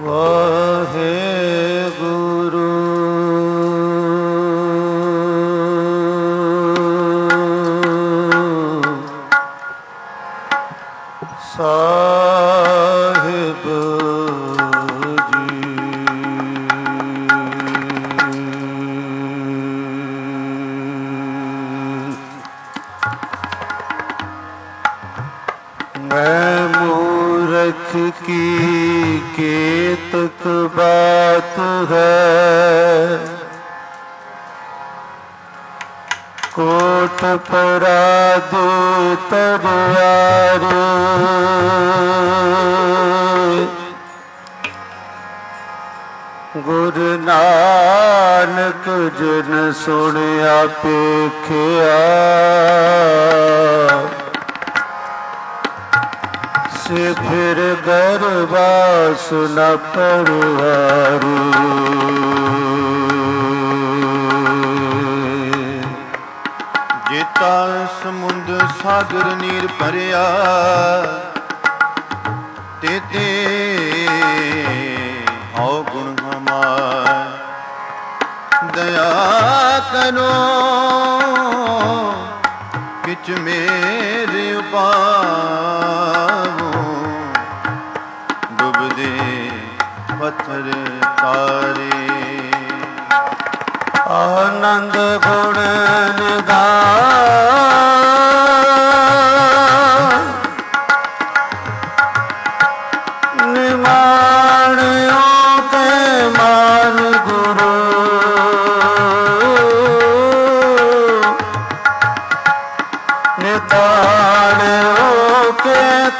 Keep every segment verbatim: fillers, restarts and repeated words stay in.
वाहे गुरु साहिब जी। मैं मूर्ख की केतक बात है, कोट पराद तरयारे। गुरु नानक जन सुनिया पेखिया, से फिर गरबास न परवारू। जेता समुंद सागर नीर भरिया, तेते हौ गुण हमार। दया करो किच मेरे उपावो, डुबदे पत्थर तारे। आनंद गुण निधान, निमाणियों के मान गुरु। निताणियों के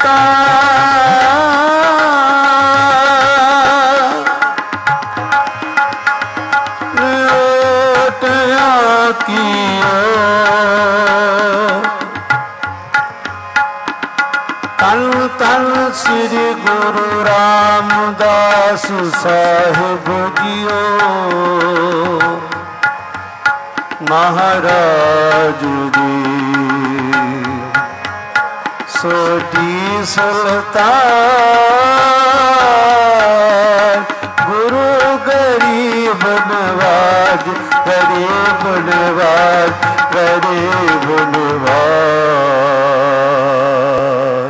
तन तन श्री गुरु रामदास साहिब जियो। महाराज जी सोटी सुल्तान, गुरु गरीब नवाज, गरीब नवाज, गरीब नवाज।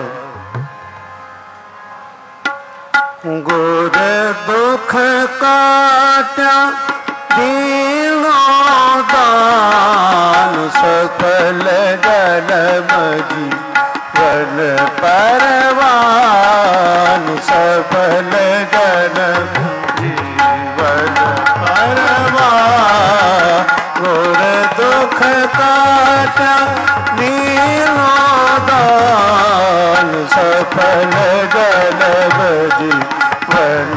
गुर दुख काट्या दीनों दान, सकल जन्म जीवन परवान। सकल जन्म जीवन परवान। गुर दुख काट्या दीनों दान, सकल जन्म जीवन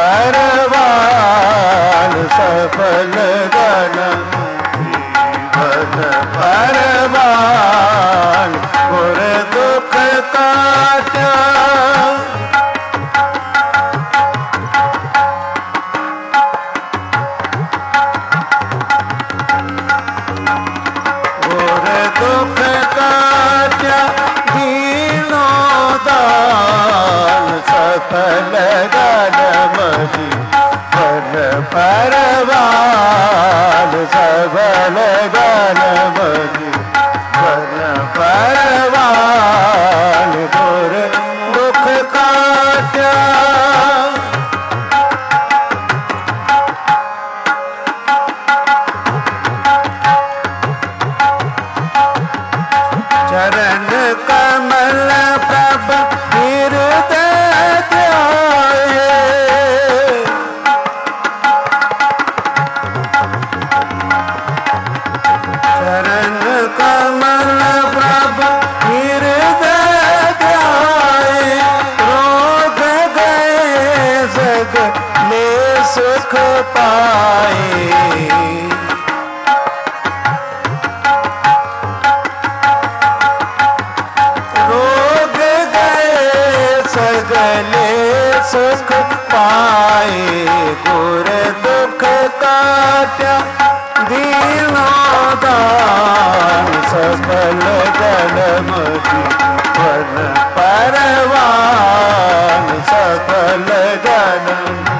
परवान। सफल जन्म जीवन परवान। गुर दुख काट्या गुर दुख काट्या दीनों दान, सफल जन्म जीवन परवान। सफल जन्म जीवन परवान। गुर दुख काट्या चरण कमल प्रभ हृदय ध्याये। चरण कमल प्रभ हृदय ध्याये। रोग गए जग ले सुख पाए। सगले सुख पाए। गुर दुख काट्या दीनों दान, सकल जन्म जीवन परवान। सकल जन्म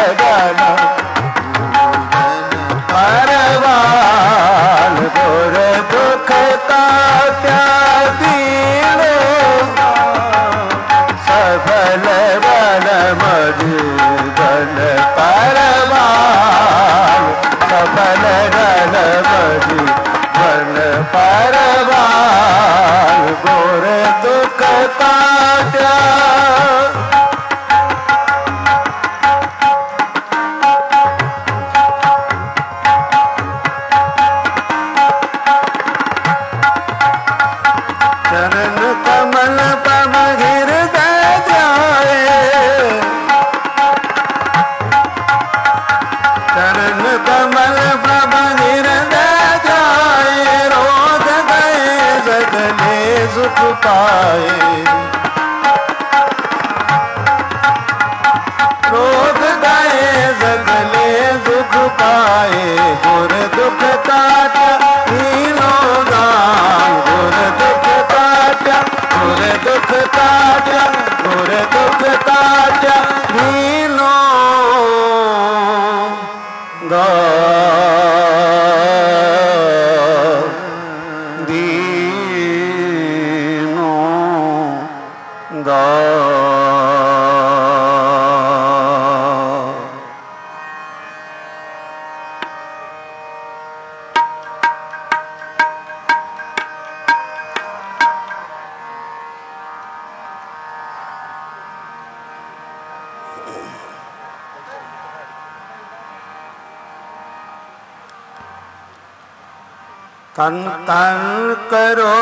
गण परवान गुर दुख काट्या दीन सफल बन मधुबन परवान सफल बन मधुबन परवान गुर दुख काट्या चरण कमल पम हृदय ध्याए चरण कमल पम हृदय ध्याए रोग गए जगले सुख पाए रोग गए जगले दुख पाए गुर दुख काटा हीनो गान गुर दुख काटा गुर दुख काटा गुर दुख काटा हीनो गान दीनो गान तन तन करो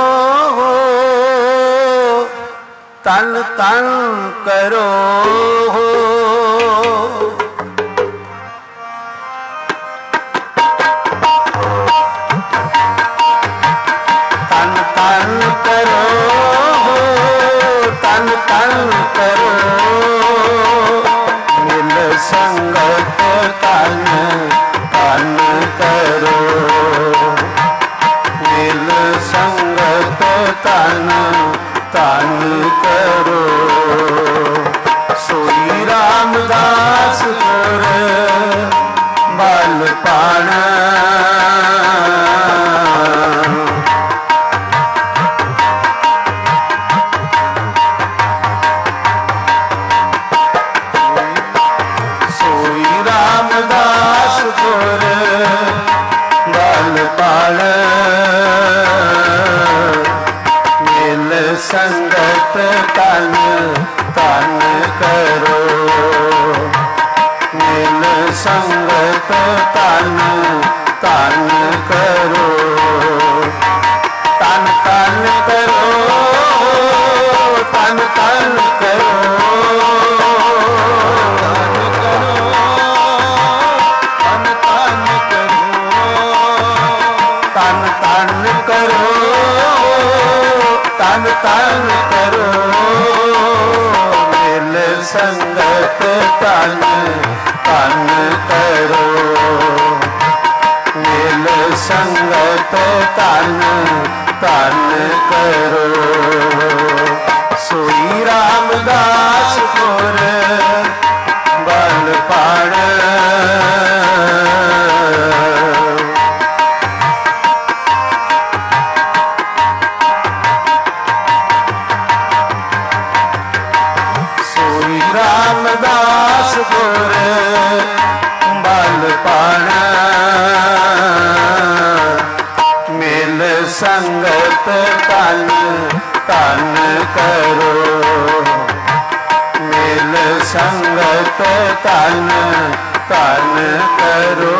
तन तन करो तन तन करो तन तन करो मिल संगत तन तन करो मिल संगत तन तन करो सोई रामदास गुर बल पाण सोई रामदास गुर बल पाण मिल संगत तन तन करो मिल संगत तन तन करो तन तन करो तन तन करो तन तन करो तन तन करो तन तन करो मिल संगत तन तन करो मिल संगत तन तन करो सोई रामदास गुर बल पाण रामदास गुर बल पाण मिल संगत तन तन करो मिल संगत तन तन करो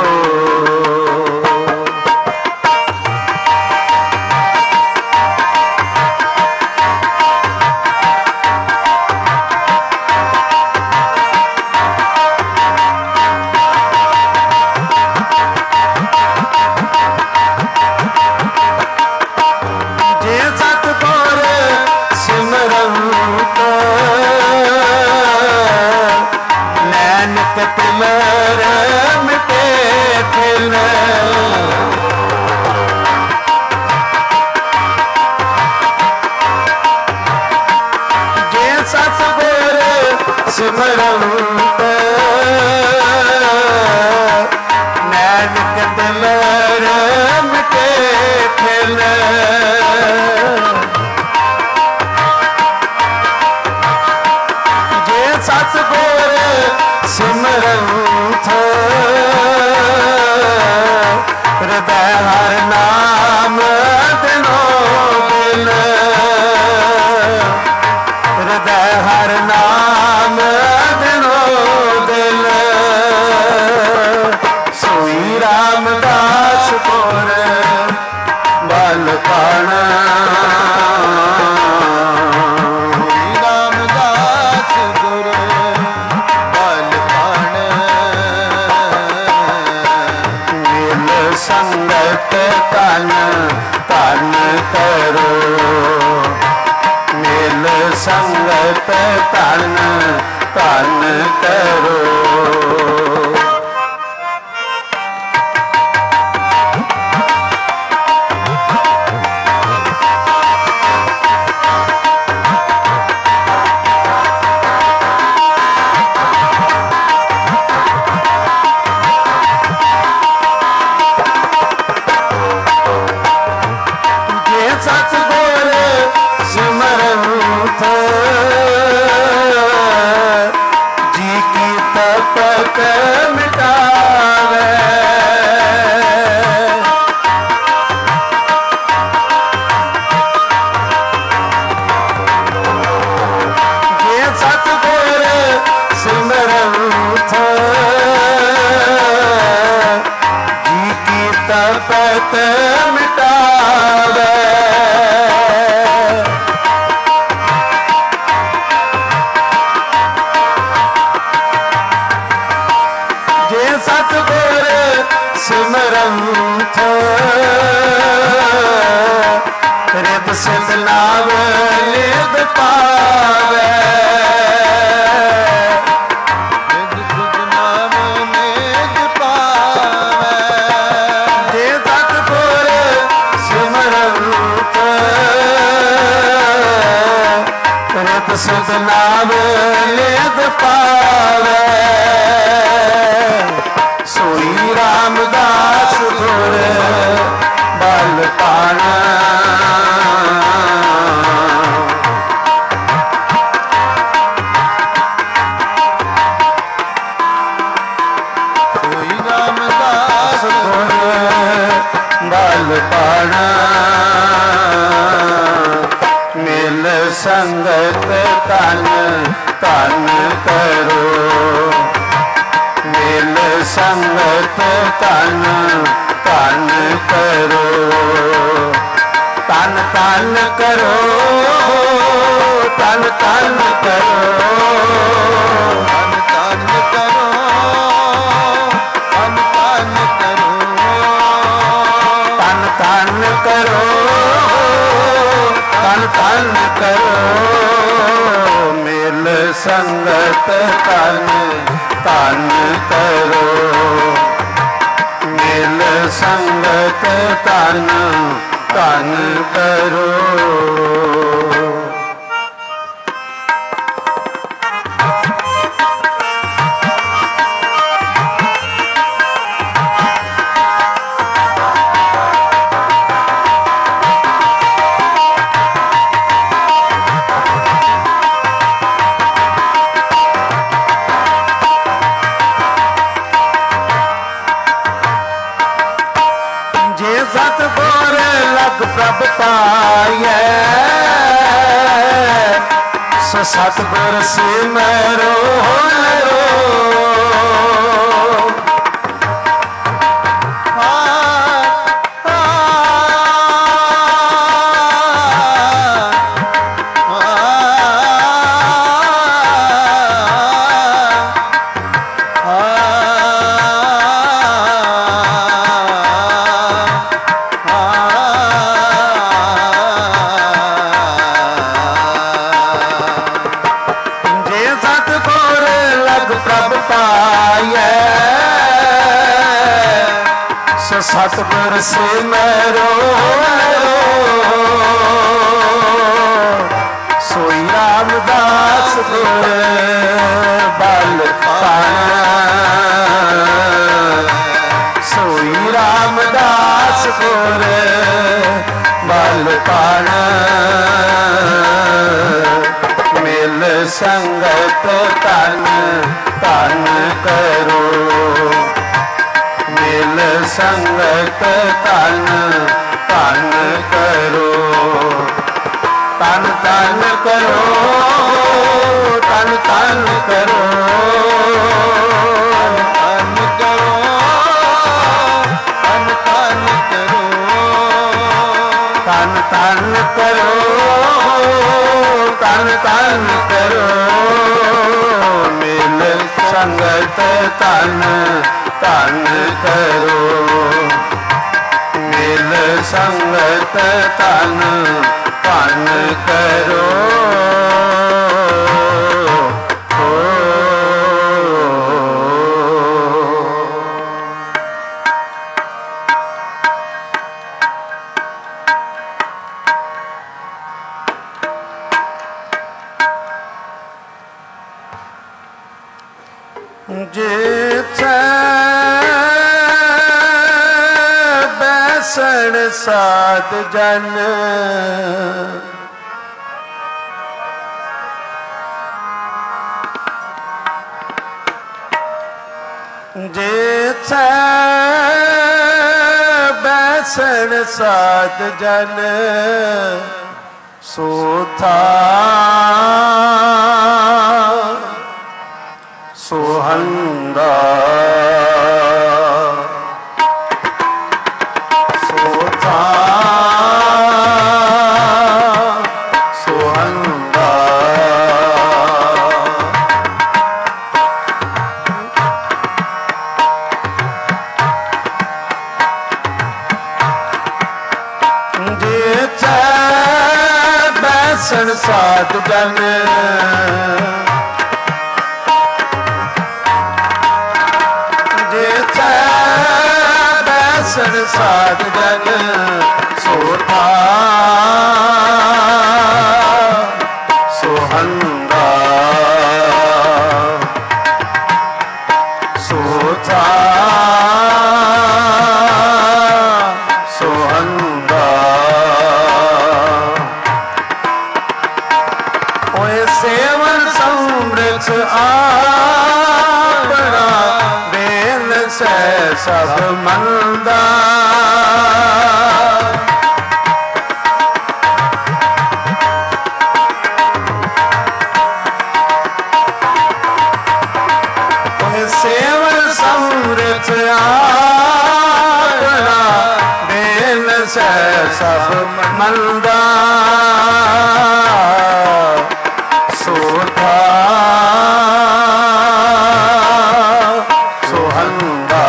सिमरंत ਸੰਗਤ ਤਨ ਤਨ ਕਰੋ ਮਿਲ ਸੰਗਤ ਤਨ ਤਨ ਕਰੋ ਤਪਤ ਮਿਟਾਵੇ ਜੇ ਸਤਿਗੁਰ ਸਿਮਰੰਤ ਰਿਤ ਸਿਧ ਨਾਮ ਲਿਦ ਪਾਵੇ ਸਿਧ ਨਾਮ ਲਿਦ ਪਾਵੇ ਸੋਈ ਰਾਮਦਾਸ ਗੁਰ ਬਲ ਪਾਣਾ ਸੋਈ ਰਾਮਦਾਸ ਗੁਰ ਬਲ ਪਾਣਾ ਮਿਲ ਸੰਗਤ ਤਨ ਤਨ ਕਰੋ ਮਿਲ ਸੰਗਤ ਤਨ ਤਨ ਕਰੋ ਤਨ ਤਨ ਕਰੋ ਤਨ ਤਨ ਕਰੋ ਤਨ ਤਨ ਕਰੋ ਤਨ ਤਨ ਕਰੋ ਤਨ ਤਨ ਕਰੋ ਤਨ ਤਨ ਕਰੋ ਮਿਲ ਸੰਗਤ ਤਨ ਤਨ ਕਰੋ ਮਿਲ ਸੰਗਤ ਤਨ ਤਨ ਕਰੋ ਸਤਿਗੁਰ ਲਗ ਪ੍ਰਭ ਪਾਈਐ ਸੋ ਸਤਿਗੁਰ ਸਿਮਰੋ ਲਰੋ ਸਤਿਗੁਰ ਸਿਮਰੋ ਸੋਈ ਰਾਮਦਾਸ ਗੁਰ ਬਲ ਪਾਣਾ ਸੋਈ ਰਾਮਦਾਸ ਗੁਰ ਬਲ ਪਾਣਾ ਮਿਲ ਸੰਗਤ ਤਨ ਤਨ ਕਰੋ ਮਿਲ ਸੰਗਤ ਤਨ ਤਨ ਕਰੋ ਤਨ ਤਨ ਕਰੋ ਤਨ ਤਨ ਕਰੋ ਤਨ ਕਰੋ ਤਨ ਤਨ ਕਰੋ ਤਨ ਤਨ ਕਰੋ ਤਨ ਤਨ ਕਰੋ ਮਿਲ ਸੰਗਤ ਤਨ ਤਨ ਕਰੋ ਮੇਲ ਸੰਗਤ ਤਨ ਧਨ ਕਰੋ। ਜਿਥੈ ਬੈਸਣ ਸਾਧ ਜਨ ਜਿਥੈ ਬੈਸਣ ਸਾਧ ਜਨ ਸੋਥਾ ਸੁਹੰਗਾ ਸੋਥਾ ਸੁਹੰਗਾ ਜਿਥੈ ਬੈਸਣ ਸਾਧ ਜਨ ਬੈਸਣ ਸਾਧ ਜਨ ਸੋਥਾ ਸੁਹੰਗਾ ਸੋਥਾ ਸੁਹੰਗਾ ਓਏ ਸੇਵਨ ਸਮ੍ਰਿਤ ਆਪਣਾ ਬੇਲ ਸਹਿ ਸਭ ਮੰਦਾ ਸੇਵਨ ਸਮ੍ਰਿਤ ਆਪਣਾ ਬੇਲ ਸਹਿ ਸਭ ਮੰਦਾ ਸੋਥਾ ਸੁਹੰਗਾ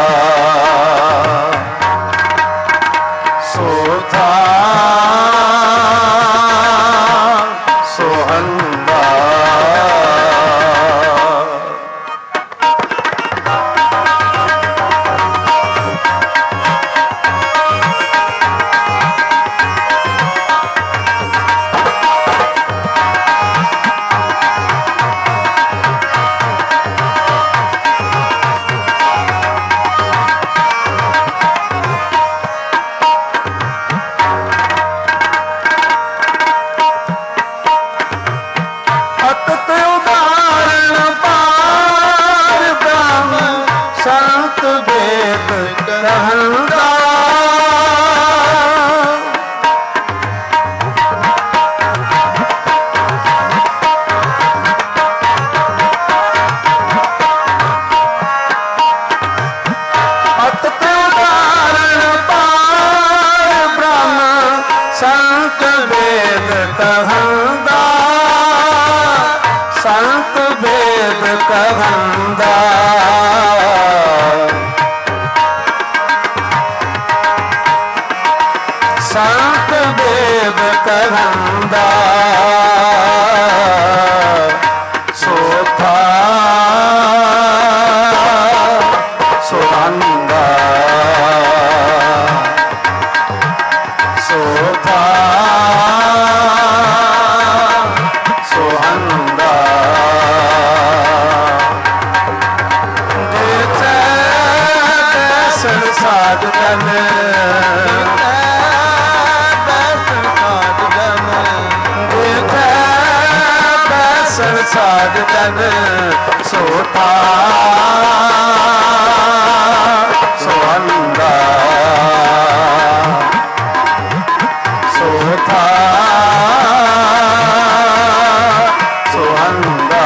ਸੋਥਾ ਸੁਹੰਗਾ ਸੰਤ ਵੇਦ ਕਹੰਦਾ ਸੰਤ ਵੇਦ ਕਹੰਦਾ ਸੰਤ ਵੇਦ ਕਹੰਦਾ ਸੋਥਾ ਸੁਹੰਗਾ ਸੋਥਾ ਸੁਹੰਗਾ ਜਿਥੈ ਬੈਸਣ ਸਾਧ ਜਨ ਬੈਸਣ ਸਾਧ ਜਨ ਜਿਥੈ ਬੈਸਣ ਸਾਧ ਜਨ ਸੋਥਾ ਸੁਹੰਗਾ ਸੋਥਾ ਸੁਹੰਗਾ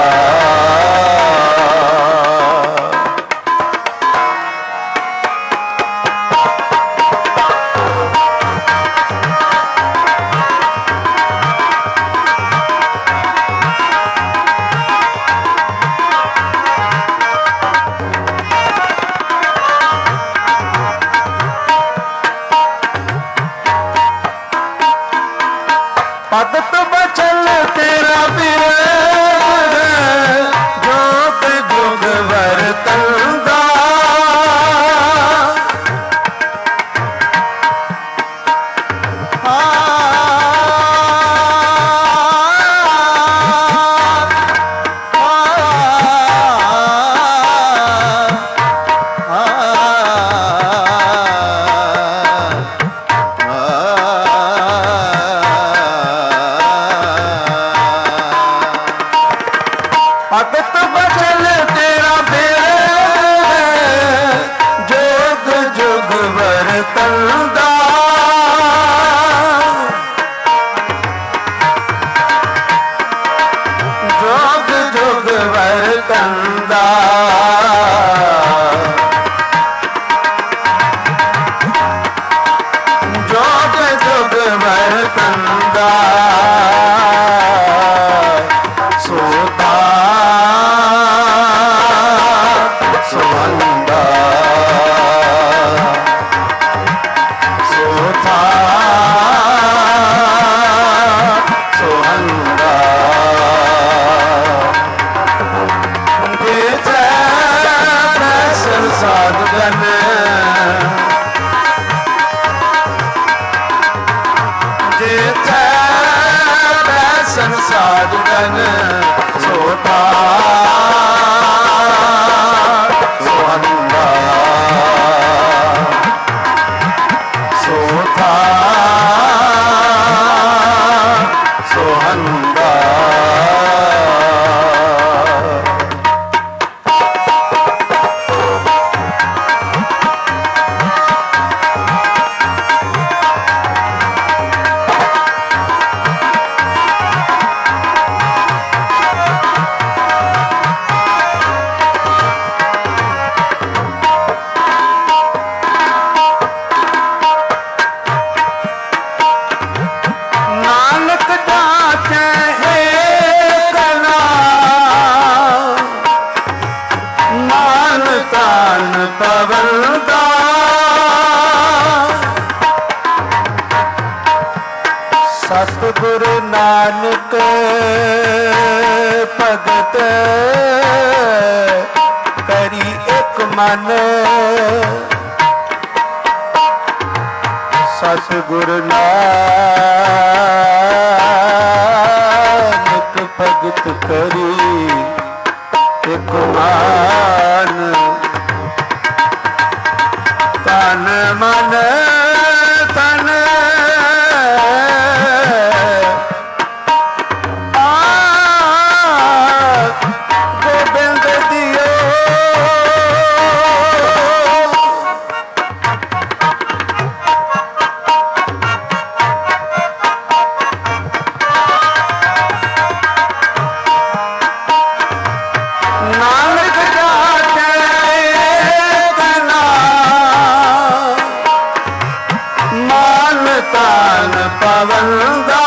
ਮਨ ਤਨ ਪਵਨ ਦਾ ਸਤਿਗੁਰੂ ਨਾਨਕ ਭਗਤ ਕਰੀ ਇੱਕ ਮਨ ਸਤਿਗੁਰੂ ਨਾਨਕ ਭਗਤ ਕਰੀ ਇੱਕ ਮਨ ਤਨ ਮਨ ਤਨ ਪਵਨ ਦਾ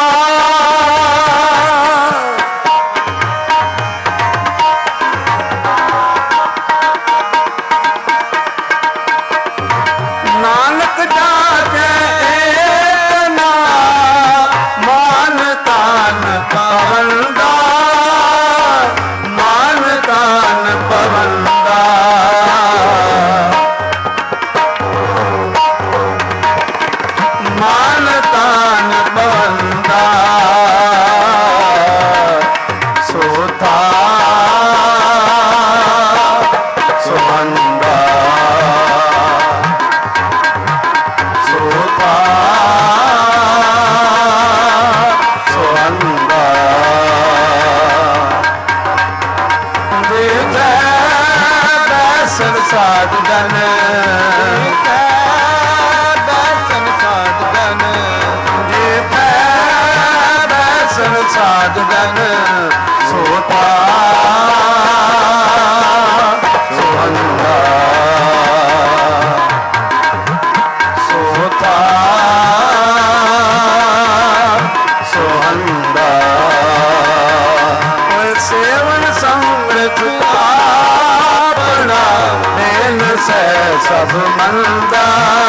ਨਾਨਕ ਜਾਤੇ ਏਕ ਨਾਮ ਮਨ ਤਨ ਪਵਨ ਦਾ ਮਨ ਤਨ ਪਵਨ ਦਾ ਮਨ ਤਨ ਬੰਦਾ ਸੋਤਾ ਸੁਹੰਦਾ ਸੋਤਾ ਸੁਹੰਦਾ ਦੇਵ ਦਰਸ਼ਨ ਸਾਧ ਜਨ ਸਾਧ ਜਨ ਸੋਤਾ ਸੁਹੰਦਾ ਸੋਤਾ ਸੁਹੰਦਾ ਸੇਵਨ ਸਮ੍ਰਿਤ ਆਪਣਾ ਦੇਨ ਸੈ ਸਭ ਮੰਦਾ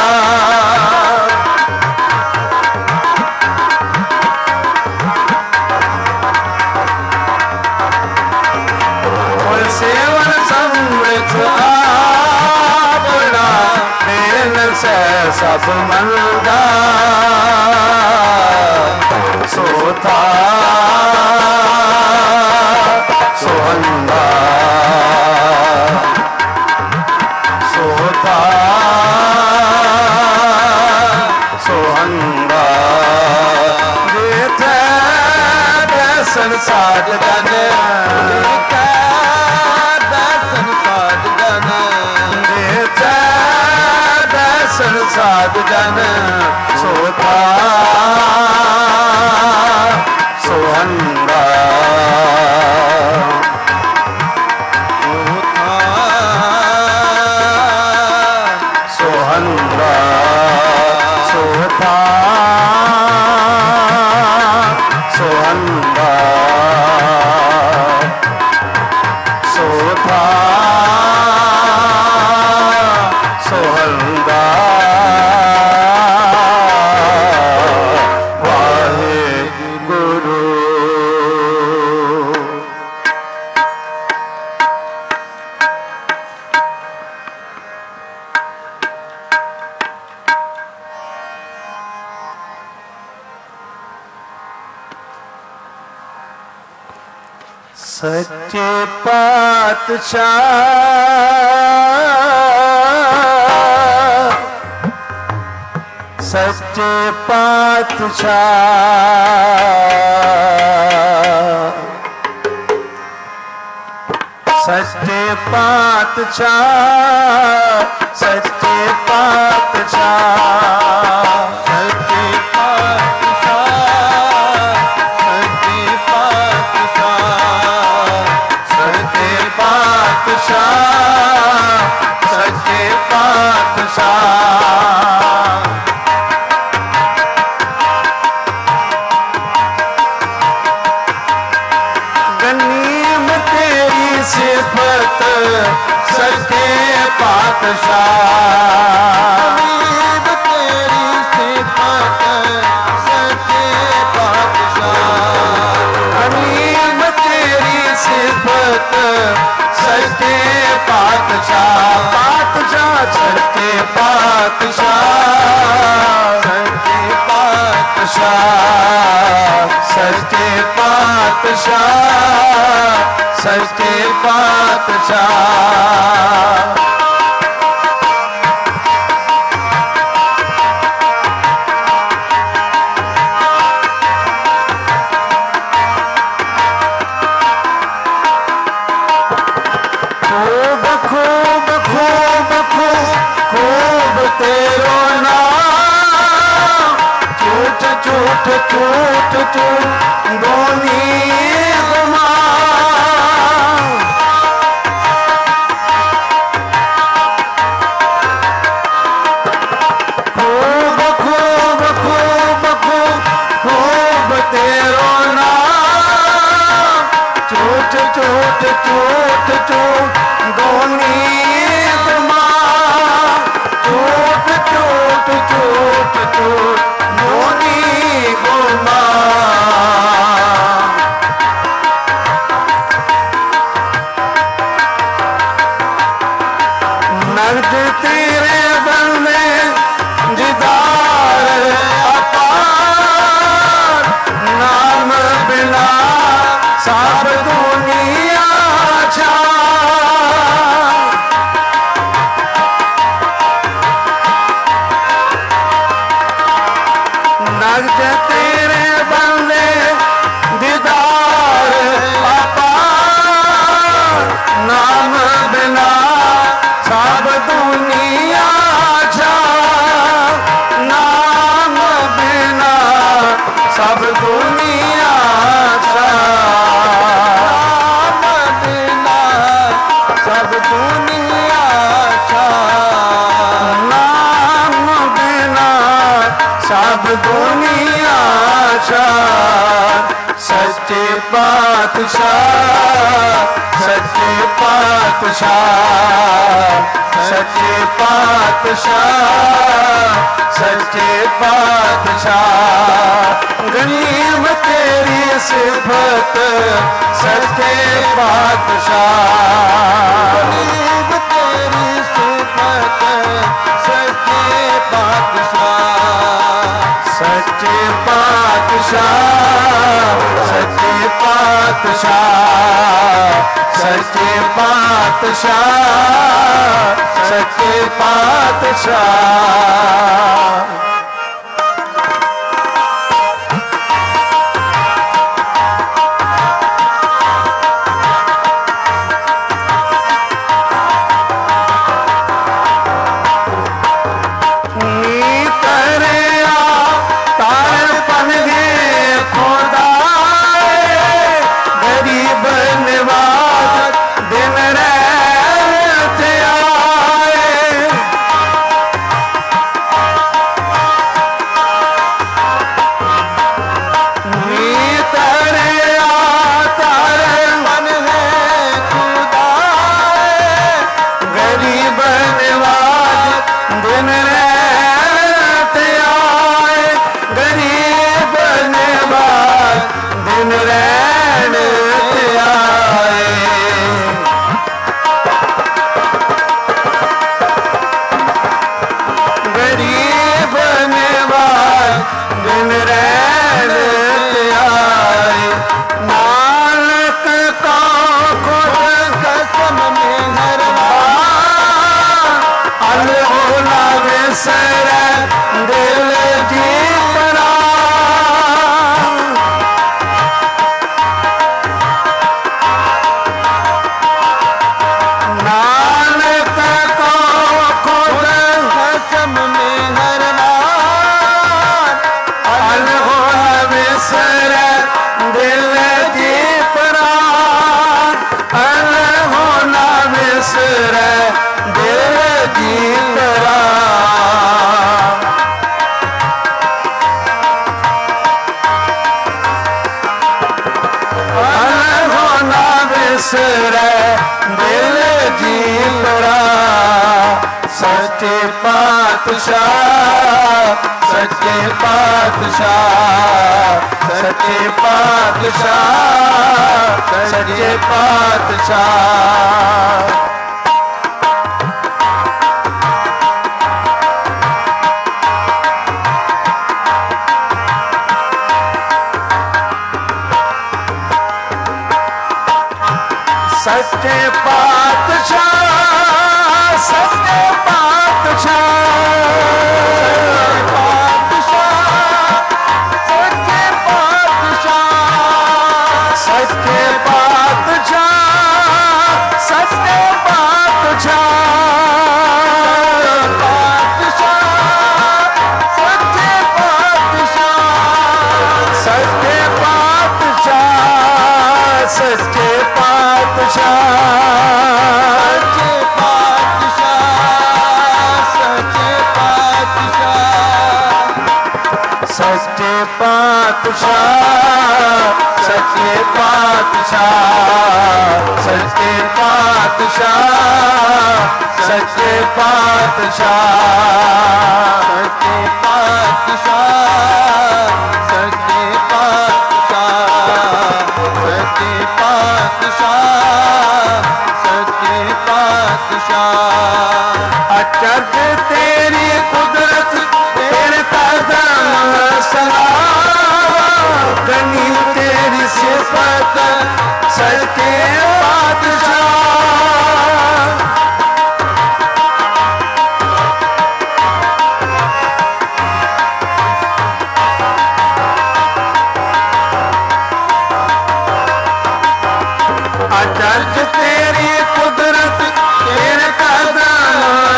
ਸੇਵਨ ਸਮ੍ਰਿਤ ਆਪਣਾ ਦੇਨ ਸੈ ਸਭ ਮੰਦਾ ਸੋਤਾ ਸੁਹੰਦਾ ਸੋਤਾ ਸੁਹੰਦਾ ਜਿਥੇ ਦਰਸ਼ਨ ਸਾਧ ਜਨ ਸਾਧ ਜਨ ਸੋਤਾ ਸੁਹੰਦਾ ਸੋਤਾ ਸੁਹੰਦਾ ਸੋਤਾ ਸੁਹੰਦਾ ਸੋਤਾ ਸੁਹੰਦਾ ਸੱਚੇ ਪਾਤਸ਼ਾਹ ਸੱਚੇ ਪਾਤਸ਼ਾਹ ਸੱਚੇ ਪਾਤਸ਼ਾਹ ਸੱਚੇ ਪਾਤਸ਼ਾਹ ਸੱਚੇ ਪਾਤਸ਼ਾਹ ਸੱਚੇ ਪਾਤਸ਼ਾਹ ਗਨੀਮ ਤੇਰੀ ਸਿਫਤ ਸੱਚੇ पातशाह पातशाह सच्चे पातशाह सच्चे पातशाह सच्चे पातशाह सच्चे पातशाह तेरो नाम झूठ झूठ झूठ झूठ दोनी गुमा खूब खूब खूब खूब खूब तेरो नाम झूठ झूठ झूठ झूठ दोनी चोट चोट चोट मोनी गुमा नर्द तेरे बंदे दीदार अपार नाम बिना सब दुनिया छा नर्द तेरे बंदे दीदार अपार नाम बिना सब दुनिया छा नाम बिना सब दुनिया छा नाम बिना सब दुनिया छा नाम बिना सब दुनिया छा सच्चे पातशाह सच्चे पातशाह सच्चे पातशाह सच्चे पातशाह गनीम तेरी सिफत सच्चे पातशाह गनीम तेरी सिफत सच्चे पातशाह सच्चे पातशाह सच्चे पातशाह सच्चे पातशाह सच्चे पातशाह ਪਾਤਸ਼ਾਹ ਸੱਚੇ ਪਾਤਸ਼ਾਹ ਸੱਚੇ ਪਾਤਸ਼ਾਹ ਸੱਚੇ ਪਾਤਸ਼ਾਹ सच्चे पातशाह सच्चे पातशाह सच्चे पातशाह सच्चे पातशाह सच्चे पातशाह सच्चे पातशाह सच्चे पातशाह सच्चे सच्चे पातशाह सच्चे पातशाह सच्चे पातशाह सच्चे पातशाह सच्चे पातशाह सच्चे पातशाह सच्चे पातशाह अचरज तेरी कुदरत तेरे कदम सलाम गनी तेरी सिफत सच्चे पातशाह अचरज तेरी कुदरत तेरे कदम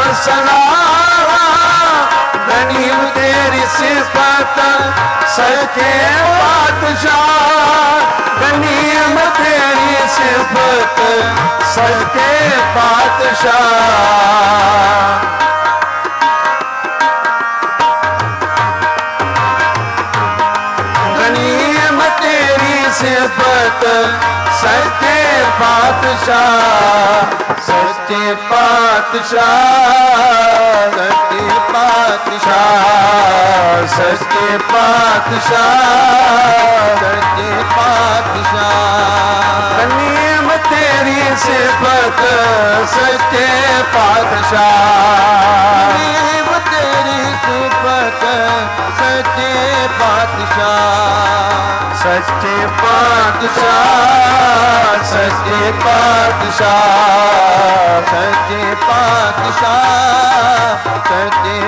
सलाम गनीम तेरी सिफत सच्चे पातशाह गनीम तेरी सिफत सच्चे पातशाह गनीम तेरी सिफत सच्चे पातशाह सच्चे पातशाह सच्चे पातशाह सच्चे पातशाह सच्चे पातशाह गनीम तेरी सिफत सच्चे पातशाह गनीम तेरी सिफत सच्चे पातशाह सच्चे पातशाह सच्चे पातशाह सच्चे पातशाह सच्चे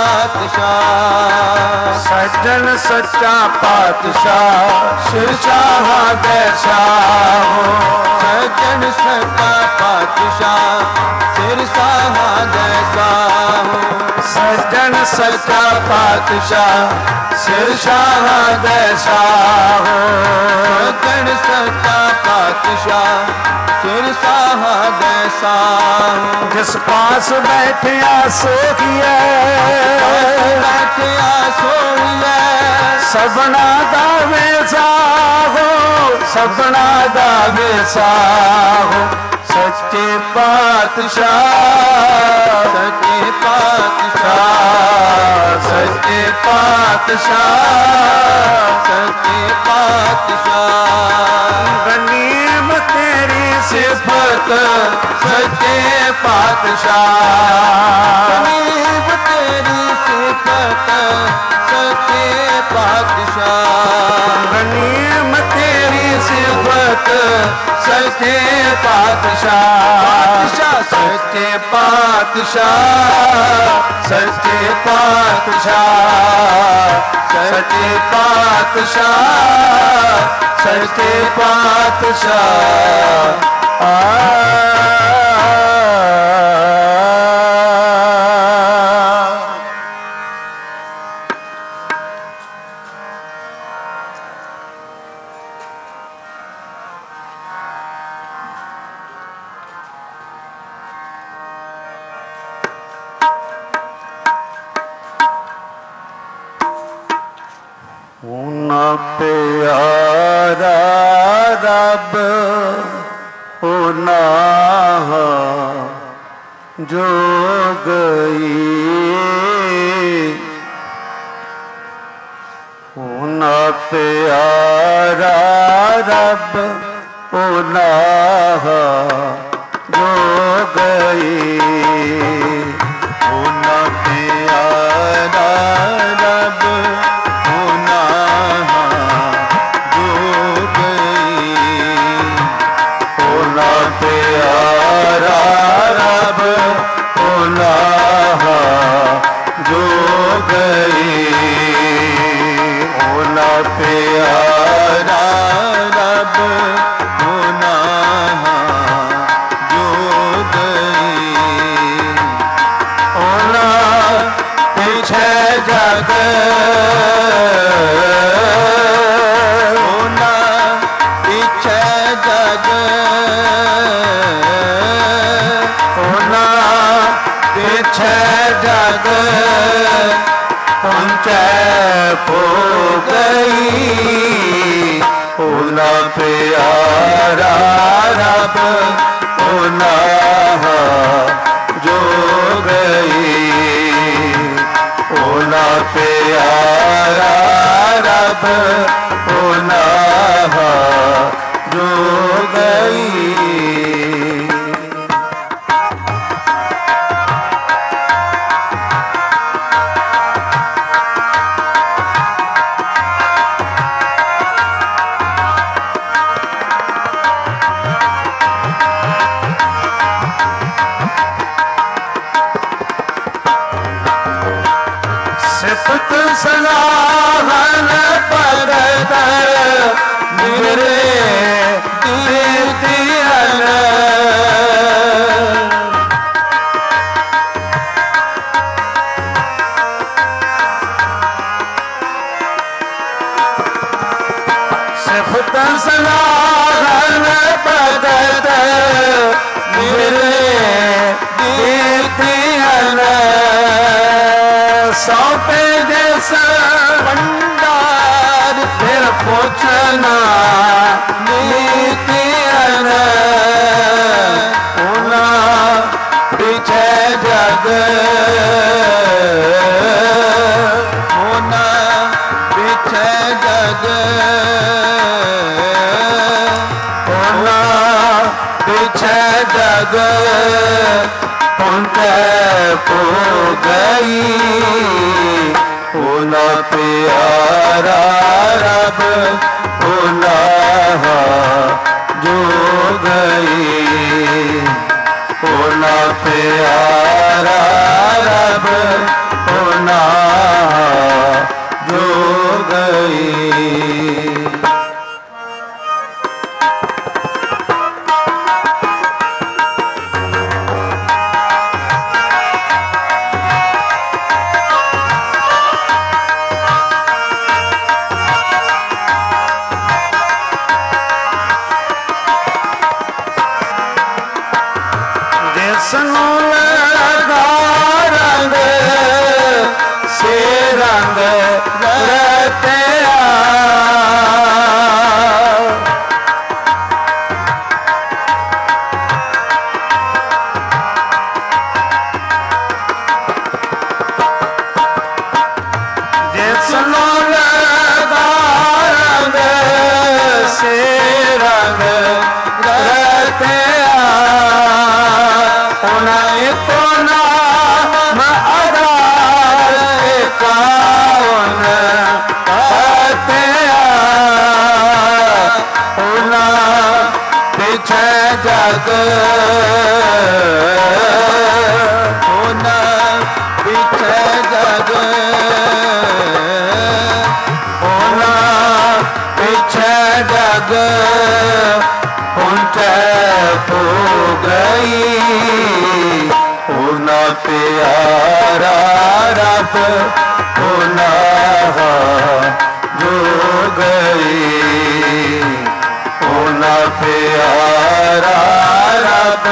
पातशाह सज्जन सच्चा पातशाह शिरशाह जैसा हो सज्जन सच्चा पातशाह शिरशाह जैसा हो सज्जन सच्चा पातशाह शिरशाह जैसा हो सज्जन सच्चा पातशाह शिरशाह जैसा हो जिस पास बैठिया सोहिए बैठिया सोहिए सबना दा वेसा हो सबना दा वेसा हो सच्चे पातशाह सच्चे पातशाह सच्चे पातशाह सच्चे पातशाह गनीम तेरी सिफत सच्चे पातशाह गनीम तेरी सिफत सच्चे पातशाह गनीम तेरी सिफत सच्चे पातशाह सच्चे पातशाह सच्चे पातशाह सच्चे पातशाह सच्चे पातशाह आ प्यारा रब होना जो गई ਪਿਆਰਾ ਰੱਬ ਉਨਾਹ ਜੋ ਗਈ, ਉਨਾ ਪਿਆਰਾ ਰੱਬ ਉਨਾਹ ਜੋ ਗਈ, ਉਨਾ ਪਿਆਰਾ ਰੱਬ ਉਨਾਹ ਜੋ ਗਈ, ਉਨਾ ਪਿਆਰਾ ਰੱਬ ਉਨਾਹ ਜੋ ਗਈ, ਉਨਾ ਪਿਛੇ ਜਗ ਉਨਾ ਪਿਛੇ ਜਗ ਉਨਾ ਪਿਛੇ ਜਗ ਪਹੁੰਚੈ ਪੋ ਗਈ, ਉਨਾ ਪਿਆਰਾ ਰੱਬ ਉਨਾਹ ਜੋ ਗਈ, ਉਨਾ ਪਿਆਰਾ ਰੱਬ ਉਨਾਹ ਜੋ ਗਈ। ਸਿਫਤ ਸਲਾਹਨ ਭਗਤ ਮੇਰੇ ਦੀਨ ਸਿਫਤ ਸਲਾਹਨ ਭਗਤ ਮੇਰੇ ਦੀਨ ਸੌਂਪੇ ਜਿਸ ਭੰਡਾਰ ਫਿਰ ਪੁੱਛਣਾ ਨੀਤੀਨ, ਉਨਾ ਪਿਛੇ ਜਗ ਉਨਾ ਪਿਛੇ ਜਗ ਉਨਾ ਪਿਛੇ ਜਗ ਪਹੁੰਚੈ ਪੋ ਗਈ, ਉਨਾ ਪਿਆਰਾ ਰੱਬ ਉਨਾਹ ਜੋ ਗਈ, ਉਨਾ ਪਿਆਰਾ ਰੱਬ ਉਨਾਹ ਜੋ ਗਈ। ਜਿਸਨੂੰ ਲਗਾ ਰੰਗ ਸੇ ਰੰਗ ਰਤਿਆ, ਜਿਸਨੂੰ ਲਗਾ ਰੰਗ ਸੇ ਰੰਗ ਰਤਿਆ, ਉਨਾ ਏਕੋ ਨਾਮ ਆਧਾਰ ਏਕਾਵਨ ਪਤਿਆ, ਉਨਾ ਪਿਛੇ ਜਗ ਉਨਾ ਪਿਛੇ ਜਗ ਉਨਾ ਪਿਛੇ ਜਗ ਪਹੁੰਚੈ ਪੋ ਗਈ, ਉਨਾ ਪਿਆਰਾ ਰੱਬ ਉਨਾਹ ਜੋ ਗਈ, ਉਨਾ ਪਿਆਰਾ ਰੱਬ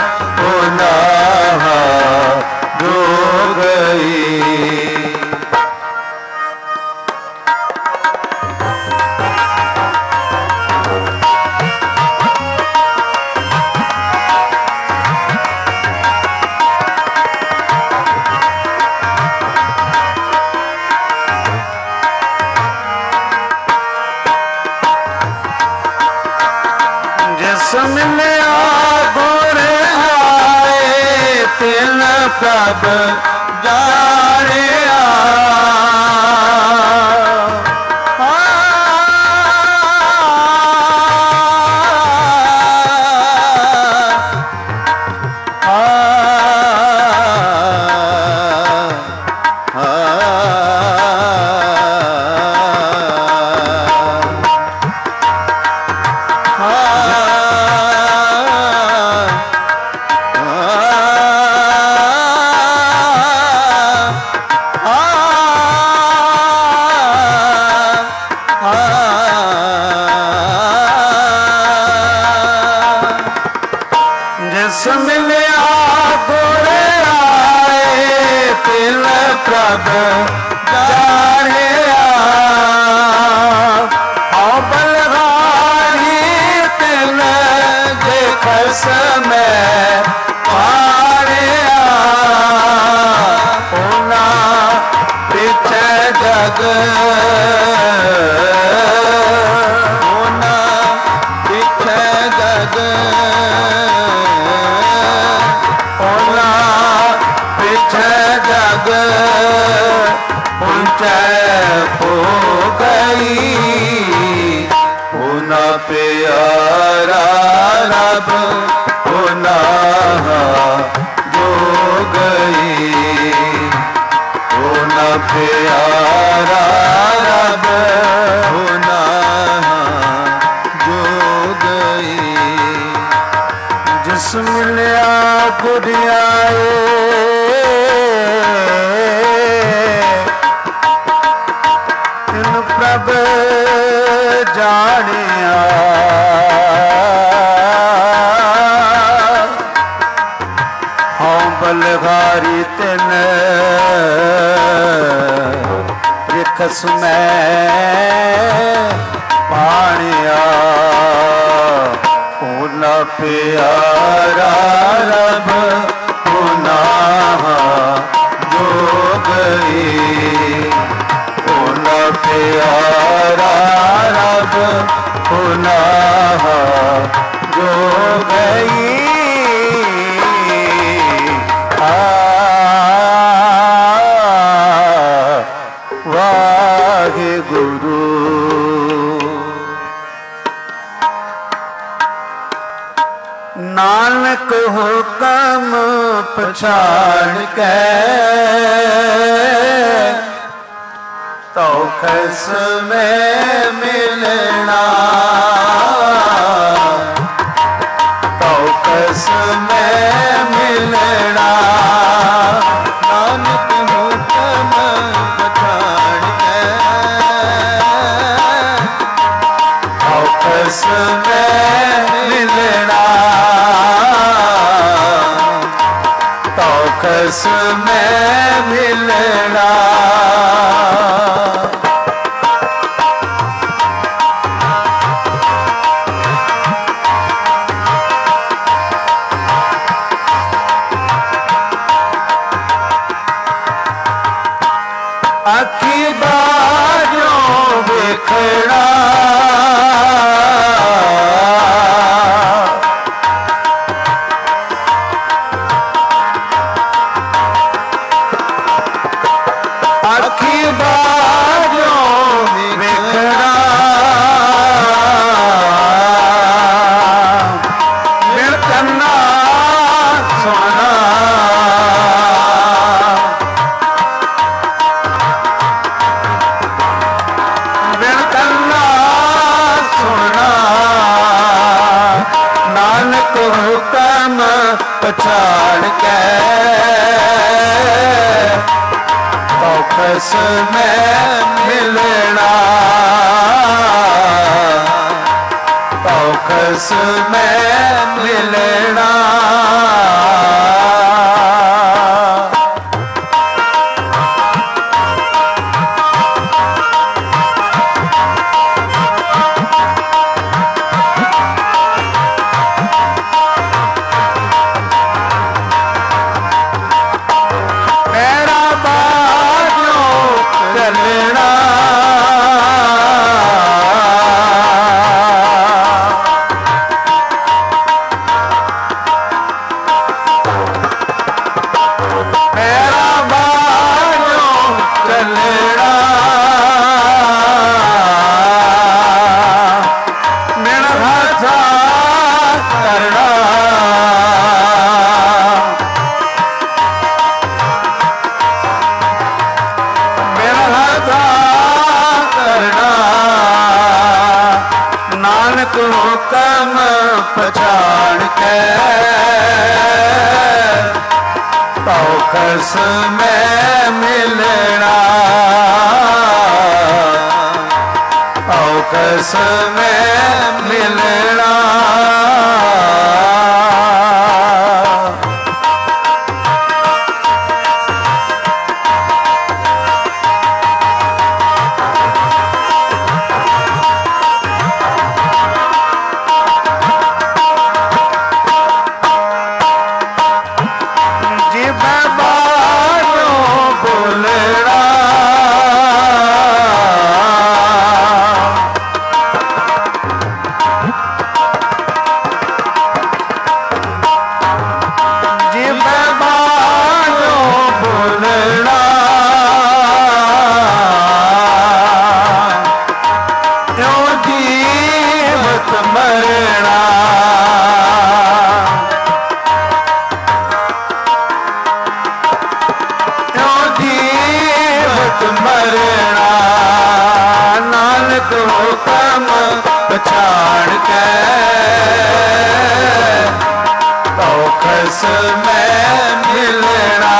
ਉਨਾਹ ਜੋ ਗਈ। ਪ੍ਰਭ ਜਾਣਿਆ ਪ੍ਰਭ ਜਾਣਿਆ ਹਉ ਬਲਹਾਰੀ ਤਿਲ ਜੇ ਖਸਮੈ ਪਾੜਿਆ ਉਹਨਾਂ ਪਿਛੇ ਜਗ ਉਹਨਾਂ ਪਿਛੇ ਜਗ ਉਹਨਾਂ ਪਿਛੇ ਜਗ हो गई होना प्यारा रब होना जो गई होना प्यारा रब होना जो गई जिस मिलिया गुड़ियाए ਪ੍ਰਭ ਜਾਣਿਆ ਹਉ ਬਲਹਾਰੀ ਤਿਨ ਰਿਖਸ ਮੈਂ ਪਾਣਿਆ ਉਹਨਾਂ ਪਿਆਰਾ ਰਬ ਉਹਨਾਂ ਜੋ ਗਈ प्यारा रब होना जो गई वाहे गुरु नानक हुक्म पछाड़ के तो खस में मिलना तो खस में मिलना नानक हुक्म पछाड़ के तो खस में मिलना तो खस में मिलना अखी बाजों देखना अखी बाजों देखना मिल करना सुना नानक हुक्म पछाड़ के तो खस में मिलना तो खस में मिलना ਪਛਾਣ ਕੇ ਤਉ ਖਸਮੈ ਮਿਲਣਾ ਤਉ ਖਸਮੈ ਮਿਲਣਾ ਪਛਾਣ ਕੇ ਤਉ ਖਸਮੈ ਮਿਲਣਾ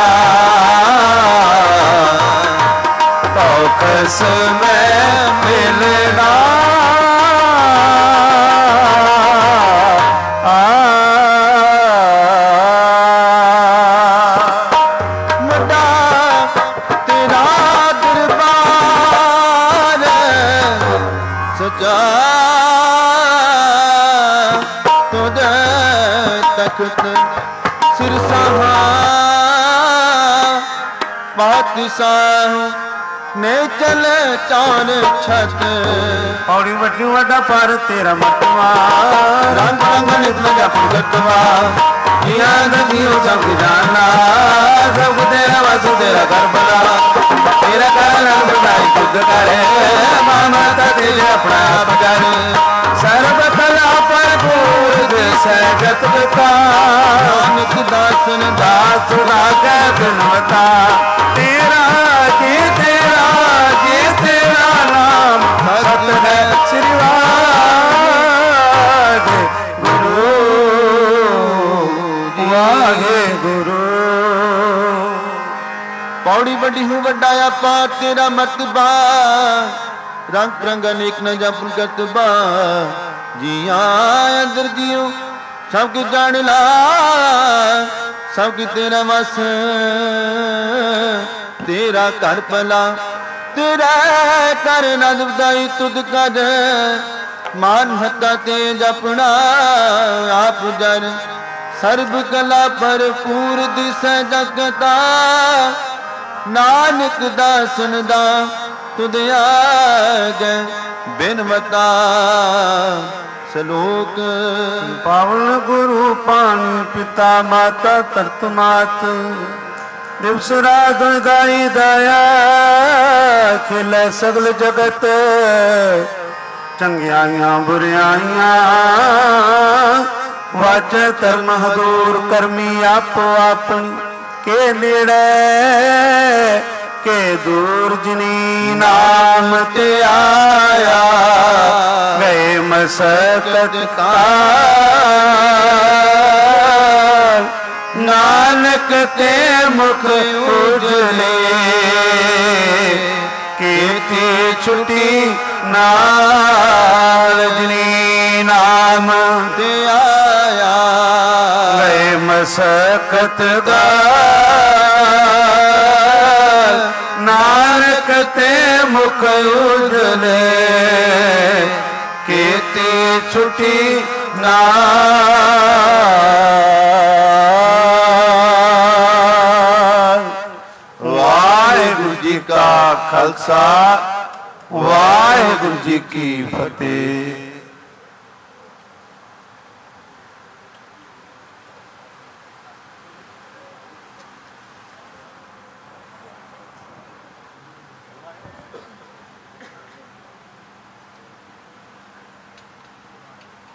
ਤਉ ਖਸਮੈ ਮਿਲਣਾ ਸਿਰਸਾਹਾ ਪਾਤਸ਼ਾਹ ਨੇ ਚਲ ਚਾਨ ਛਤ ਪੌੜੀ ਵੱਡੀ ਵੱਡਾ ਪਰ ਤੇਰਾ ਮਟਵਾ ਰੰਗ ਰੰਗ ਨਿਤਨ ਜਪ ਗਤਵਾ ਜੀਆਂ ਦਜੀਓ ਸਭ ਜਾਨਾ ਸਭ ਤੇਰਾ ਵਸੂ ਤੇਰਾ ਕਰ ਬਲਾ ਤੇਰਾ ਕਾਲ ਬਣਾਈ ਖੁਦ ਕਰੇ ਮਾਮਾ ਦਿਲ ਆਪਣਾ ਆਪ ਕਰ ਸਰਬ ਕਲਾ ਭਰਪੂਰ ਦਿਸੈ ਜਤ ਬਤਾ ਨਾਨਕ ਦਾਸਨ ਦਾਸ ਰਾਗੈ ਬਿਨਵਤਾ ਤੇਰਾ ਜੀ ਤੇਰਾ ਜੀ ਤੇਰਾ ਨਾਮ ਸਤ ਹੈ ਸ੍ਰੀ ਵਾਹਿਗੁਰੂ ਵਾਹਿਗੁਰੂ ਪੌੜੀ ਵੱਡੀ ਹੂੰ ਵੱਡਾ ਆਪਾ ਤੇਰਾ ਮਰਤਬਾ ਰੰਗ ਰੰਗ ਅਨੇਕ ਨ ਜਪਨ ਕਰਤਬਾ ਜੀਆਂ ਅੰਦਰ ਜੀਉ ਸਭ ਕੁ ਜਾਣ ਲਾ ਸਭ ਕੀ ਤੇਰਾ ਵਸ ਤੇਰਾ ਘਰ ਭਲਾ ਤੇਰਾ ਕਰ ਨਦ ਵਧਾਈ ਤੁਧ ਕਰ ਮਾਨ ਹੱਤਾ ਤੇ ਜਪਣਾ ਆਪ ਜਰ ਸਰਬ ਕਲਾ ਭਰਪੂਰ ਦਿਸੈ ਜਗਤਾ ਨਾਨਕ ਦਾਸਨ ਦਾ ਤੁਧ ਆਗੈ ਬਿਨਵਤਾ ਸਲੋਕ ਪਾਵਨ ਗੁਰੂ ਪਾਣੀ ਪਿਤਾ ਮਾਤਾ ਧਰਤ ਮਾਤ ਦਿਵਸ ਰਾਤ ਦਾਈ ਦਇਆ ਖਿਲੇ ਸਗਲ ਜਗਤ ਚੰਗਿਆਈਆਂ ਬੁਰਿਆਈਆਂ ਵਾਜੈ ਧਰਮ ਹਦੂਰ ਕਰਮੀ ਆਪੋ ਆਪਣੀ ਕੇ ਨੇੜੇ ਕੇ ਦੂਰ ਜਿਨੀ ਨਾਮ ਤੇ ਆਇਆ ਗਏ ਮਸਕਤ ਕਾਲ ਨਾਨਕ ਤੇ ਮੁਖ ਉਜਲੇ ਕੀਤੀ ਛੁਟੀ ਨਾਲ ਜਿਨੀ ਨਾਮ ਤੇ ਆਇਆ ਗਏ ਮਸਕਤ ਗਾਲ ਨਾਨਕ ਤੇ ਮੁਖ ਉਜਲੇ ਕੀਤੀ ਛੁਟੀ ਨਾਲ ਵਾਹਿਗੁਰੂ ਜੀ ਕਾ ਖਾਲਸਾ ਵਾਹਿਗੁਰੂ ਜੀ ਕੀ ਫਤਿਹ।